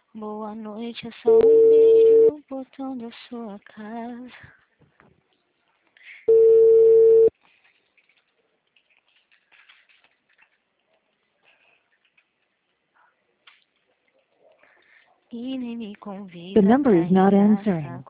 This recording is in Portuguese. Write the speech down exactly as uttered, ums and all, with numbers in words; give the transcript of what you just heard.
Boa noite, é só um beijo no portão da sua casa. E nem me convida The number pra is not engraçar. answering.